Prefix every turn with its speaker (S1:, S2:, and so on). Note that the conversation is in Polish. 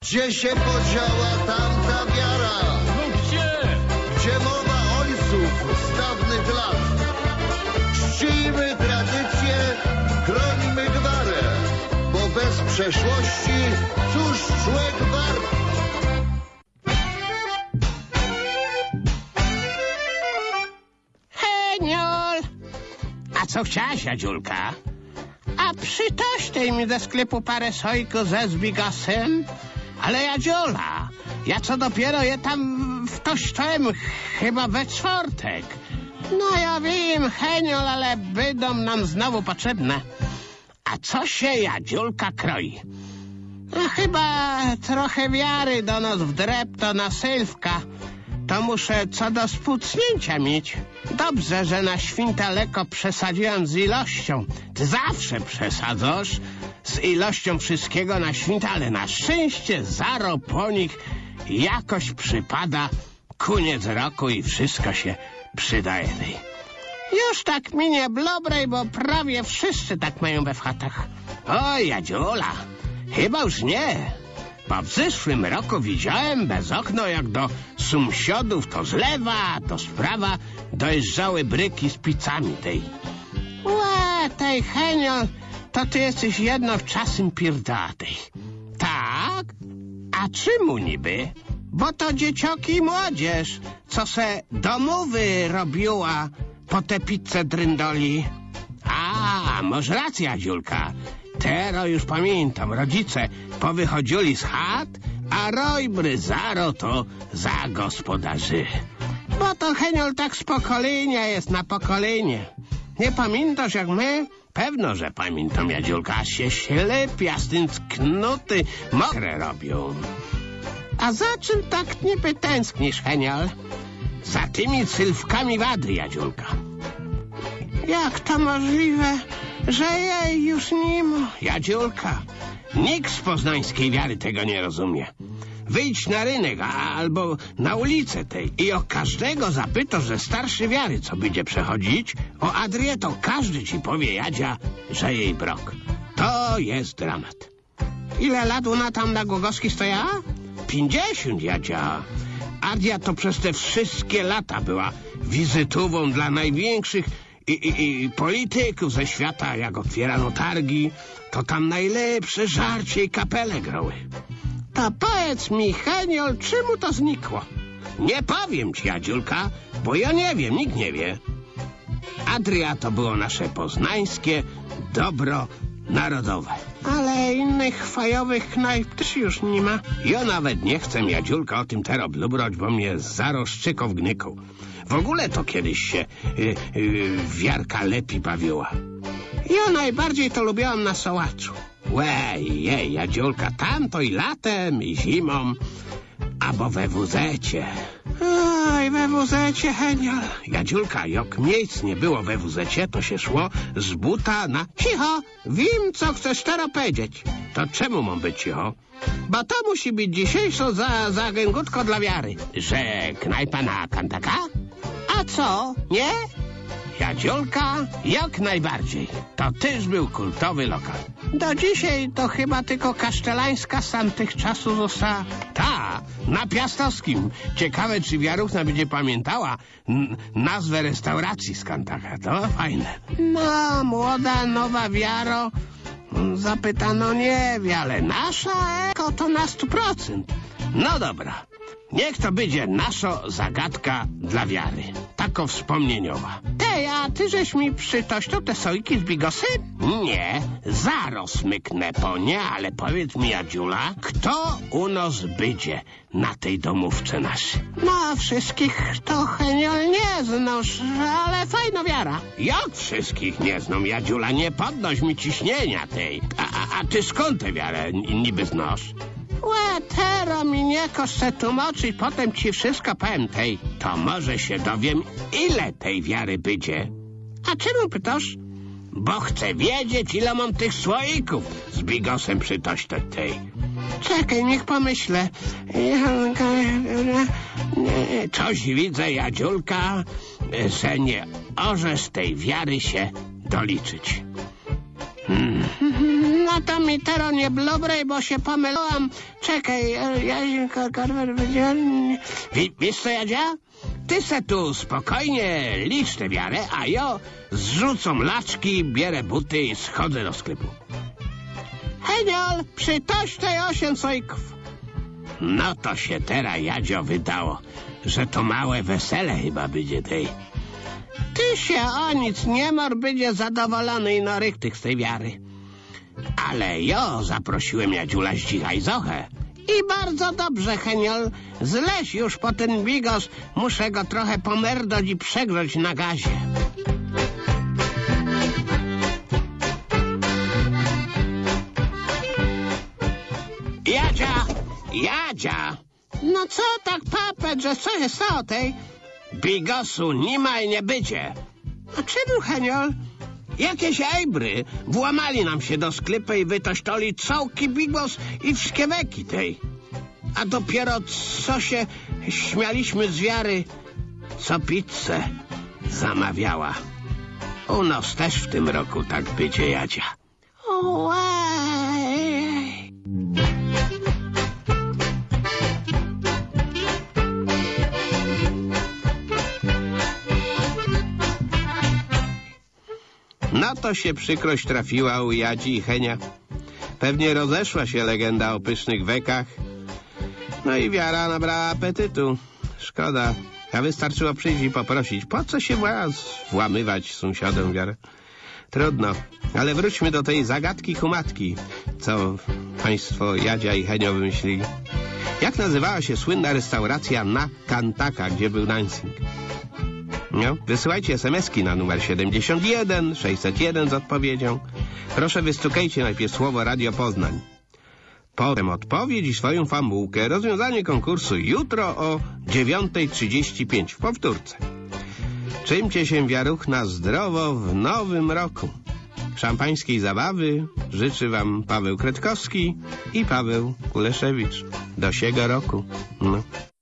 S1: Gdzie się podziała tamta wiara?
S2: No gdzie?
S1: Gdzie mowa ojców z dawnych lat? Czcijmy tradycję, chronimy gwarę, bo bez przeszłości cóż człowiek wart?
S3: Heniol! A co chciałaś, Jadziulka? A przytośtej mi do sklepu parę sojku ze zbigasem. Ale Jadziula, ja co dopiero je tam wtościłem chyba we czwartek. No ja wiem, Heniol, ale będą nam znowu potrzebne. A co się Jadziulka kroi? No, chyba trochę wiary do nas wdrepto na Sylwka. To muszę co do spucnięcia mieć. Dobrze, że na świntaleko przesadziłem z ilością. Ty zawsze przesadzasz z ilością wszystkiego na święta, ale na szczęście zaro po nich jakoś przypada koniec roku i wszystko się przydaje. Już tak minie blobrej, bo prawie wszyscy tak mają we wchatach. Oj, Jadziula, chyba już nie. Bo w zeszłym roku widziałem bez okno, jak do sąsiadów to z lewa, to z prawa dojeżdżały bryki z pizzami tej. Łe, tej Heniol, to ty jesteś jedno w czasem pierdatej. Tak? A czemu niby? Bo to dziecioki i młodzież, co se domowy robiła po te pizze dryndoli. A, może racja, Dziulka. Tero już pamiętam, rodzice powychodzili z chat, a rojbry zaro to zagospodarzy. Bo to Heniol tak z pokolenia jest na pokolenie. Nie pamiętasz jak my? Pewno, że pamiętam, Jadziulka, a się ślepia z tym sknuty mokre robią. A za czym tak niby tęsknisz, Heniol? Za tymi sylwkami wady, Jadziulka. Jak to możliwe, że jej już nie ma? Jadziulka, nikt z poznańskiej wiary tego nie rozumie. Wyjdź na rynek albo na ulicę tej i o każdego zapytasz ze starszej wiary, co będzie przechodzić, o Adrię, to każdy ci powie, Jadzia, że jej brok. To jest dramat. Ile lat ona tam na Głogowskiej stojała? 50, Jadzia. Adria to przez te wszystkie lata była wizytową dla największych i polityków ze świata. Jak otwierano targi, to tam najlepsze żarcie i kapele grały. To powiedz mi, Heniol, czemu to znikło? Nie powiem ci, Jadziulka, bo ja nie wiem, nikt nie wie. Adria to było nasze poznańskie dobro narodowe. Ale innych fajowych knajp też już nie ma. Ja nawet nie chcę, Jadziulka, o tym teraz blubrać, bo mnie zaroszczyko w gnyku. W ogóle to kiedyś się wiarka lepiej bawiła. Ja najbardziej to lubiłam na Sołaczu. Łej, jej, Jadziulka, tamto i latem, i zimą, albo we wózecie. Oj, we wózecie, Heniol. Jadziulka, jak miejsc nie było we wózecie, to się szło z buta na... Cicho, wiem, co chcesz teraz powiedzieć. To czemu mam być cicho? Bo to musi być dzisiejszo za gęgutko dla wiary. Że knajpa na Kantaka? A co, nie? Jadziulka, jak najbardziej. To też był kultowy lokal. Do dzisiaj to chyba tylko Kasztelańska z tamtych czasów została. Ta, na Piastowskim. Ciekawe, czy wiarówna będzie pamiętała nazwę restauracji z Kantaka. To fajne. No, młoda, nowa wiaro. Zapytano nie wie, ale nasza eko to na 100%. No dobra. Niech to będzie nasza zagadka dla wiary. Tako wspomnieniowa. Tej, a ty żeś mi przytościł te sojki z bigosy? Nie, zaraz myknę po nie, ale powiedz mi, Jadziula, kto u nas będzie na tej domówce naszej? No, wszystkich to Heniol nie znasz, ale fajna wiara. Jak wszystkich nie znam, Jadziula? Nie podnoś mi ciśnienia tej. A ty skąd tę wiarę niby znasz? Łe, tero mi nie kosz se tłumaczyć, potem ci wszystko powiem tej. To może się dowiem, ile tej wiary będzie. A czemu pytasz? Bo chcę wiedzieć, ile mam tych słoików z bigosem przytośtać tej. Czekaj, niech pomyślę. Coś widzę, Jadziulka, że nie orzesz tej wiary się doliczyć. No to mi teraz nie blobrej, bo się pomyliłam. Czekaj, wiesz co, Jadzia? Ty se tu spokojnie licz tę wiarę, a ja zrzucam laczki, bierę buty i schodzę do sklepu. Heniol, przytoś tej 8 sojków. No to się teraz, Jadzio, wydało, że to małe wesele chyba będzie tej. Ty się o nic nie mor, będzie zadowolony i norychtych z tej wiary. Ale ja zaprosiłem Jadziula zdzichaj zochę. I bardzo dobrze, Heniol. Zleź już po ten bigos. Muszę go trochę pomerdać i przegrzać na gazie. Jadzia! No co tak papet, że co jest o tej? Bigosu nie ma i nie będzie. A czemu, Heniol? Jakieś ejbry włamali nam się do sklepu i wytośtoli całki bigos i wszkieweki tej. A dopiero co się śmialiśmy z wiary, co pizzę zamawiała. U nas też w tym roku tak będzie, Jadzia. Ojej. No to się przykrość trafiła u Jadzi i Henia. Pewnie rozeszła się legenda o pysznych wekach. No i wiara nabrała apetytu. Szkoda. A wystarczyło przyjść i poprosić. Po co się włamywać sąsiadom wiarę? Trudno. Ale wróćmy do tej zagadki kumatki, co państwo Jadzia i Henio wymyślili. Jak nazywała się słynna restauracja na Kantaka, gdzie był dancing? No, wysyłajcie SMS-ki na numer 71 601 z odpowiedzią. Proszę wystukajcie najpierw słowo Radio Poznań. Potem odpowiedź i swoją famułkę. Rozwiązanie konkursu jutro o 9:35 w powtórce. Trzymcie się, wiaruch, na zdrowo w nowym roku. Szampańskiej zabawy życzy wam Paweł Kretkowski i Paweł Kuleszewicz. Do siego roku. No.